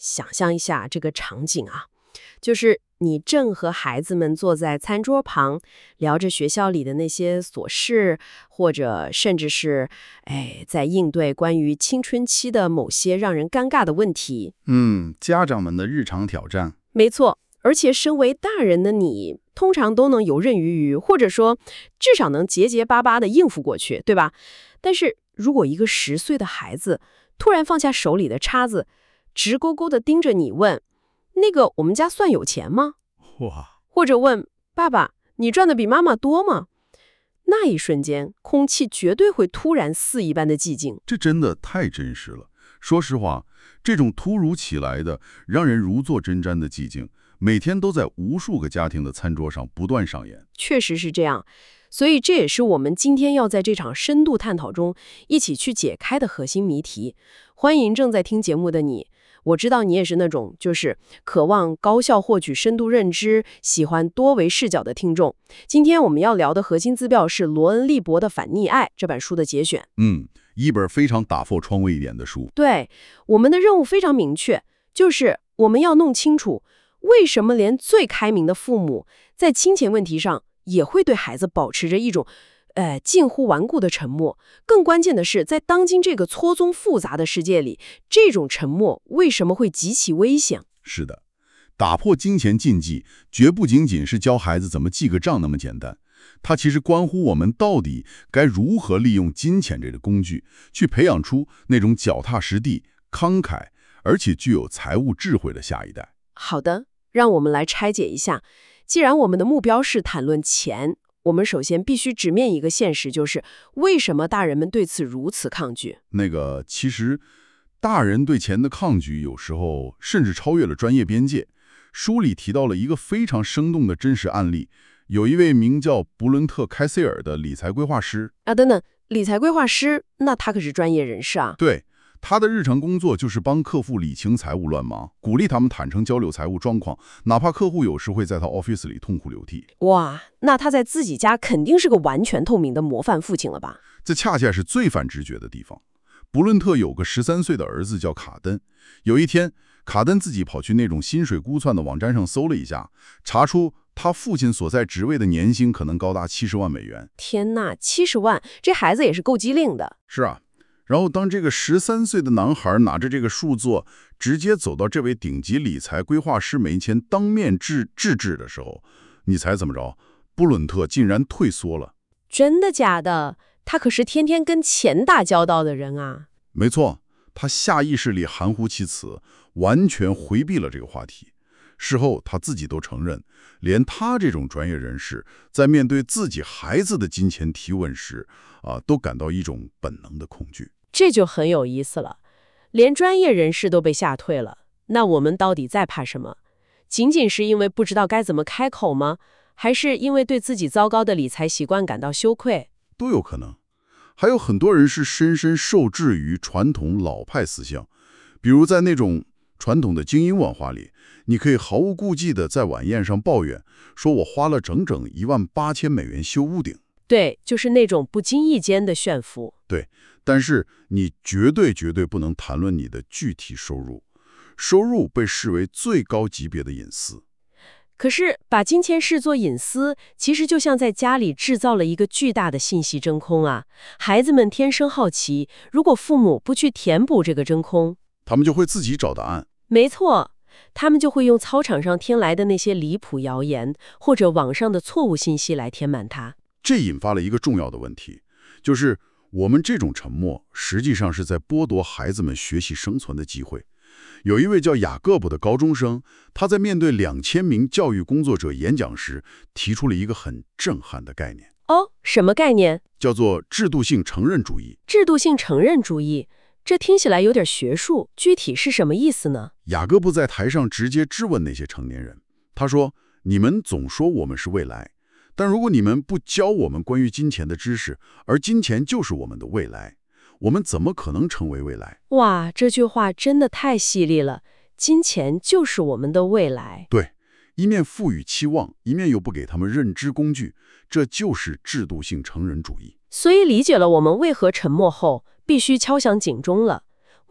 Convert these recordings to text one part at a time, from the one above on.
想象一下这个场景啊，就是你正和孩子们坐在餐桌旁，聊着学校里的那些琐事，或者甚至是，在应对关于青春期的某些让人尴尬的问题。 家长们的日常挑战。 没错，而且身为大人的你，通常都能游刃于余，或者说至少能结结巴巴地应付过去，对吧？但是如果一个10岁的孩子突然放下手里的叉子，直勾勾地盯着你问，那个我们家算有钱吗？ 哇， 或者问爸爸，你赚的比妈妈多吗？那一瞬间，空气绝对会突然肆一般的寂静。 这真的太真实了。说实话，这种突如其来的、让人如坐针毡的寂静，每天都在无数个家庭的餐桌上不断上演。 确实是这样，所以这也是我们今天要在这场深度探讨中一起去解开的核心谜题。欢迎正在听节目的你，我知道你也是那种就是渴望高效获取深度认知、喜欢多维视角的听众。今天我们要聊的核心资料是罗恩·利伯的《反溺爱》这本书的节选。 一本非常打破窗位一点的书。 对，我们的任务非常明确，就是我们要弄清楚为什么连最开明的父母在金钱问题上也会对孩子保持着一种近乎顽固的沉默。更关键的是，在当今这个错综复杂的世界里，这种沉默为什么会极其危险？ 是的，打破金钱禁忌，绝不仅仅是教孩子怎么记个账那么简单，它其实关乎我们到底该如何利用金钱这个工具，去培养出那种脚踏实地、慷慨，而且具有财务智慧的下一代。 好的，让我们来拆解一下。既然我们的目标是谈论钱，我们首先必须直面一个现实，就是为什么大人们对此如此抗拒？ 其实大人对钱的抗拒有时候甚至超越了专业边界。书里提到了一个非常生动的真实案例，有一位名叫布伦特·开塞尔的理财规划师。 等等，理财规划师，那他可是专业人士啊。 对，他的日常工作就是帮客户理清财务乱麻，鼓励他们坦诚交流财务状况，哪怕客户有时会在他 office 里痛哭流涕。 哇，那他在自己家肯定是个完全透明的模范父亲了吧？ 这恰恰是最反直觉的地方。布伦特有个13岁的儿子叫卡登，有一天，卡登自己跑去那种薪水估算的网站上搜了一下，查出他父亲所在职位的年薪可能高达70万美元。 天哪，70万，这孩子也是够机灵的。 是啊，然后当这个13岁的男孩拿着这个数字，直接走到这位顶级理财规划师面前当面制止的时候，你猜怎么着？布伦特竟然退缩了。 真的假的？他可是天天跟钱打交道的人啊。 没错，他下意识里含糊其辞，完全回避了这个话题。事后他自己都承认，连他这种专业人士在面对自己孩子的金钱提问时，都感到一种本能的恐惧。 这就很有意思了，连专业人士都被吓退了，那我们到底在怕什么？仅仅是因为不知道该怎么开口吗？还是因为对自己糟糕的理财习惯感到羞愧？ 都有可能。还有很多人是深深受制于传统老派思想，比如在那种传统的精英文化里，你可以毫无顾忌地在晚宴上抱怨，说我花了整整18000美元修屋顶。 对，就是那种不经意间的炫富。 对，但是你绝对不能谈论你的具体收入，收入被视为最高级别的隐私。 可是把金钱视作隐私，其实就像在家里制造了一个巨大的信息真空啊！孩子们天生好奇，如果父母不去填补这个真空， 他们就会自己找答案。 没错，他们就会用操场上听来的那些离谱谣言，或者网上的错误信息来填满它。 这引发了一个重要的问题，就是我们这种沉默，实际上是在剥夺孩子们学习生存的机会。有一位叫雅各布的高中生，他在面对2000名教育工作者演讲时，提出了一个很震撼的概念。 什么概念？ 叫做制度性承认主义。 制度性承认主义，这听起来有点学术，具体是什么意思呢？ 雅各布在台上直接质问那些成年人，他说：“你们总说我们是未来，但如果你们不教我们关于金钱的知识，而金钱就是我们的未来，我们怎么可能成为未来？” 哇，这句话真的太犀利了！金钱就是我们的未来。 对，一面赋予期望，一面又不给他们认知工具，这就是制度性承认主义。 所以理解了我们为何沉默后必须敲响警钟了。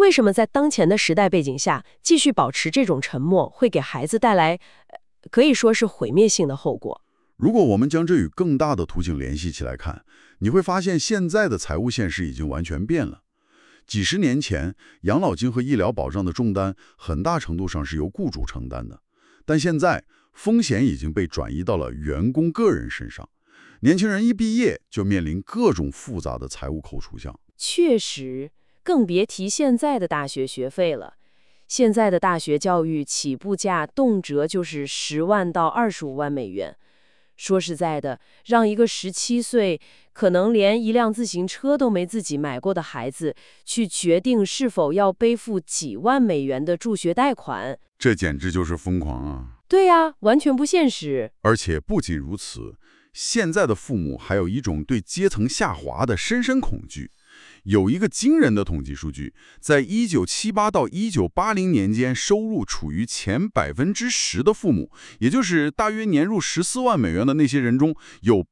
为什么在当前的时代背景下，继续保持这种沉默，会给孩子带来，可以说是毁灭性的后果？ 如果我们将这与更大的图景联系起来看，你会发现现在的财务现实已经完全变了。几十年前，养老金和医疗保障的重担很大程度上是由雇主承担的，但现在风险已经被转移到了员工个人身上。年轻人一毕业就面临各种复杂的财务扣除项。 确实，更别提现在的大学学费了。现在的大学教育起步价动辄就是10万到25万美元。说实在的，让一个17岁可能连一辆自行车都没自己买过的孩子，去决定是否要背负几万美元的助学贷款， 这简直就是疯狂啊！ 对呀，完全不现实。 而且不仅如此，现在的父母还有一种对阶层下滑的深深恐惧。有一个惊人的统计数据，在1978到1980年间，收入处于前10%的父母，也就是大约年入14万美元的那些人中，有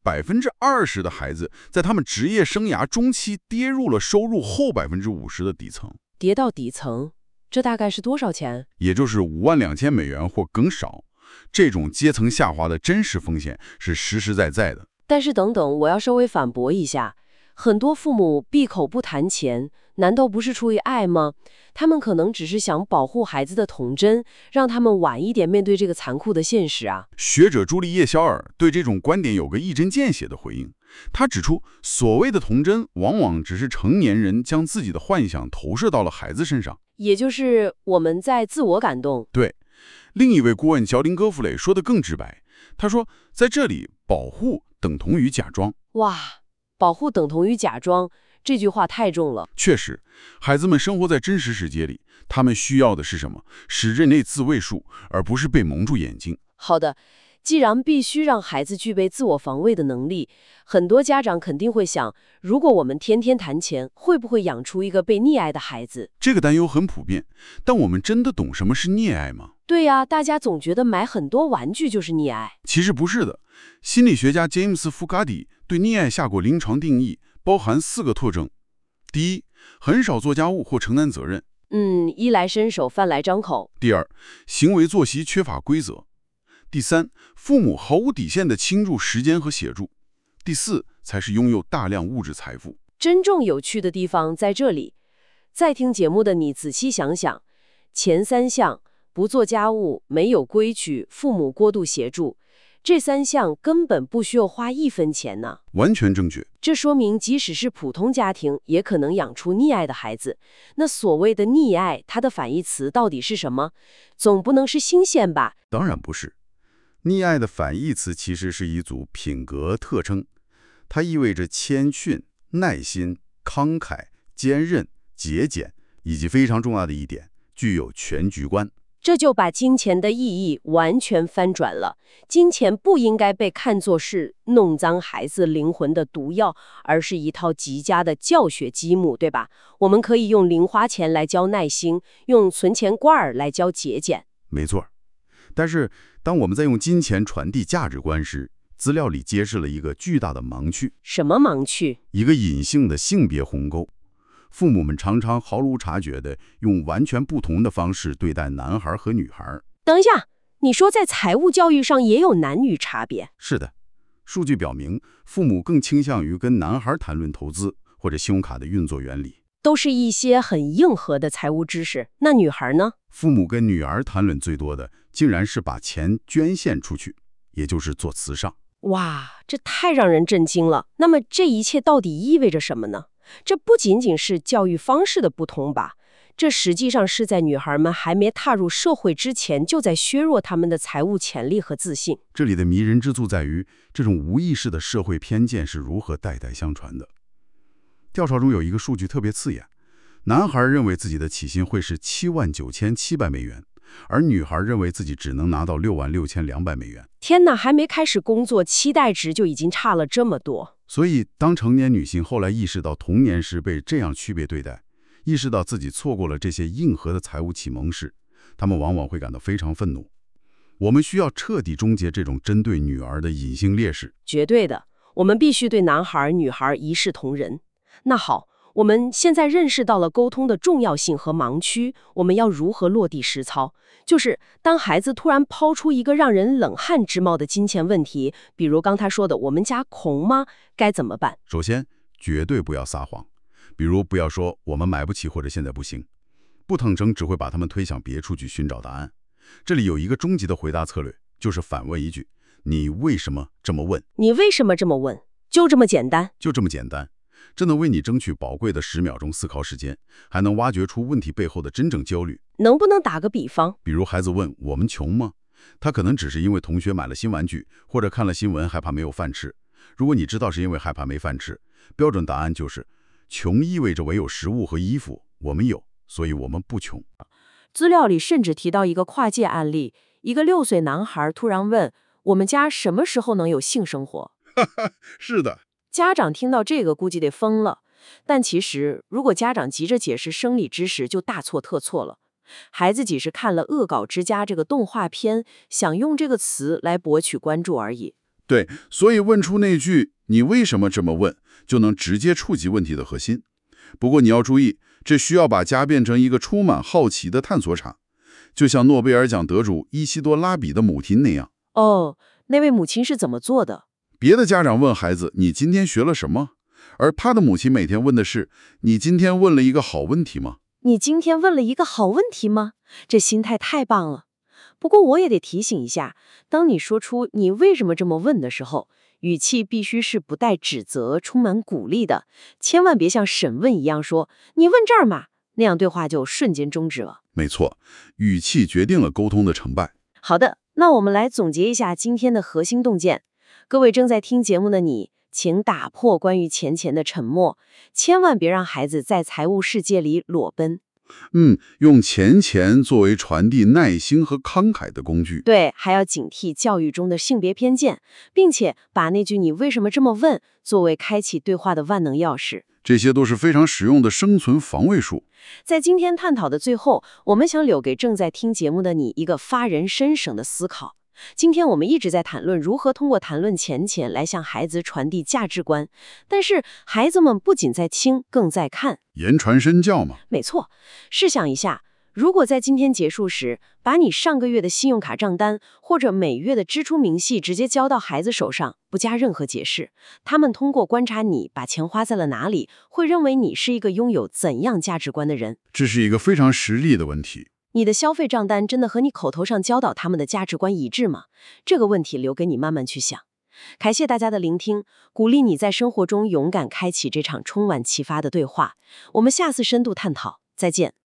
20%的孩子在他们职业生涯中期跌入了收入后50%的底层。 跌到底层，这大概是多少钱？ 也就是52000美元或更少。这种阶层下滑的真实风险是实实在在的。 但是等等，我要稍微反驳一下。很多父母闭口不谈钱，难道不是出于爱吗？他们可能只是想保护孩子的童真，让他们晚一点面对这个残酷的现实啊。 学者朱丽叶·肖尔对这种观点有个一针见血的回应。他指出，所谓的童真，往往只是成年人将自己的幻想投射到了孩子身上， 也就是我们在自我感动。 对。另一位顾问乔林·戈弗雷说得更直白，他说，在这里，保护等同于假装。 哇！保护等同于假装，这句话太重了。 确实，孩子们生活在真实世界里，他们需要的是什么？是认那自位数，而不是被蒙住眼睛。 好的，既然必须让孩子具备自我防卫的能力，很多家长肯定会想，如果我们天天谈钱，会不会养出一个被溺爱的孩子？ 这个担忧很普遍，但我们真的懂什么是溺爱吗？ 对呀，大家总觉得买很多玩具就是溺爱。 其实不是的。心理学家詹姆斯·福卡迪对溺爱下过临床定义，包含4个特征：第一，很少做家务或承担责任； 衣来伸手，饭来张口。 第二，行为作息缺乏规则；第三，父母毫无底线的倾注时间和协助；第四，才是拥有大量物质财富。 真正有趣的地方在这里。在听节目的你仔细想想，前3项不做家务、没有规矩、父母过度协助，这3项根本不需要花1分钱呢。 完全正确。 这说明即使是普通家庭，也可能养出溺爱的孩子。那所谓的溺爱，它的反义词到底是什么？总不能是新鲜吧？ 当然不是。溺爱的反义词其实是一组品格特征，它意味着谦逊、耐心、慷慨、坚韧、节俭，以及非常重要的一点，具有全局观。 这就把金钱的意义完全翻转了。金钱不应该被看作是弄脏孩子灵魂的毒药，而是一套极佳的教学积木，对吧？我们可以用零花钱来教耐心，用存钱罐儿来教节俭。 没错。但是，当我们在用金钱传递价值观时，资料里揭示了一个巨大的盲区。 什么盲区？ 一个隐性的性别鸿沟。父母们常常毫无察觉地用完全不同的方式对待男孩和女孩。 等一下，你说在财务教育上也有男女差别？ 是的，数据表明，父母更倾向于跟男孩谈论投资或者信用卡的运作原理， 都是一些很硬核的财务知识。那女孩呢？ 父母跟女儿谈论最多的，竟然是把钱捐献出去，也就是做慈善。 哇，这太让人震惊了。那么这一切到底意味着什么呢？这不仅仅是教育方式的不同吧？这实际上是在女孩们还没踏入社会之前，就在削弱她们的财务潜力和自信。 这里的迷人之处在于，这种无意识的社会偏见是如何代代相传的。调查中有一个数据特别刺眼，男孩认为自己的起薪会是79700美元，而女孩认为自己只能拿到66200美元。 天哪，还没开始工作，期待值就已经差了这么多。 所以，当成年女性后来意识到童年时被这样区别对待，意识到自己错过了这些硬核的财务启蒙时，她们往往会感到非常愤怒。我们需要彻底终结这种针对女儿的隐性劣势。 绝对的，我们必须对男孩、女孩一视同仁。那好， 我们现在认识到了沟通的重要性和盲区，我们要如何落地实操？就是当孩子突然抛出一个让人冷汗直冒的金钱问题，比如刚他说的“我们家穷吗”，该怎么办？ 首先，绝对不要撒谎，比如不要说我们买不起或者现在不行，不坦诚只会把他们推向别处去寻找答案。这里有一个终极的回答策略，就是反问一句：你为什么这么问？ 你为什么这么问？就这么简单？ 就这么简单。这能为你争取宝贵的10秒钟思考时间，还能挖掘出问题背后的真正焦虑。 能不能打个比方？ 比如孩子问我们穷吗？他可能只是因为同学买了新玩具，或者看了新闻害怕没有饭吃。如果你知道是因为害怕没饭吃，标准答案就是穷意味着唯有食物和衣服，我们有，所以我们不穷。 资料里甚至提到一个跨界案例，一个6岁男孩突然问我们家什么时候能有性生活？ 是的， 家长听到这个估计得疯了，但其实如果家长急着解释生理知识，就大错特错了。孩子只是看了《恶搞之家》这个动画片，想用这个词来博取关注而已。 对，所以问出那句你为什么这么问，就能直接触及问题的核心。不过你要注意，这需要把家变成一个充满好奇的探索场，就像诺贝尔奖得主伊西多拉比的母亲那样。 哦，那位母亲是怎么做的？ 别的家长问孩子你今天学了什么，而他的母亲每天问的是你今天问了一个好问题吗？ 你今天问了一个好问题吗？这心态太棒了。不过我也得提醒一下，当你说出你为什么这么问的时候，语气必须是不带指责，充满鼓励的，千万别像审问一样说你问这儿嘛，那样对话就瞬间终止了。 没错，语气决定了沟通的成败。 好的，那我们来总结一下今天的核心洞见。各位正在听节目的你，请打破关于钱的沉默，千万别让孩子在财务世界里裸奔。 用钱作为传递耐心和慷慨的工具。 对，还要警惕教育中的性别偏见，并且把那句“你为什么这么问”作为开启对话的万能钥匙。 这些都是非常实用的生存防卫术。 在今天探讨的最后，我们想留给正在听节目的你一个发人深省的思考。今天我们一直在谈论如何通过谈论钱来向孩子传递价值观，但是孩子们不仅在听，更在看。 言传身教嘛。 没错，试想一下，如果在今天结束时，把你上个月的信用卡账单或者每月的支出明细直接交到孩子手上，不加任何解释，他们通过观察你把钱花在了哪里，会认为你是一个拥有怎样价值观的人？ 这是一个非常实例的问题。 你的消费账单真的和你口头上教导他们的价值观一致吗？这个问题留给你慢慢去想。感谢大家的聆听，鼓励你在生活中勇敢开启这场充满启发的对话。我们下次深度探讨，再见。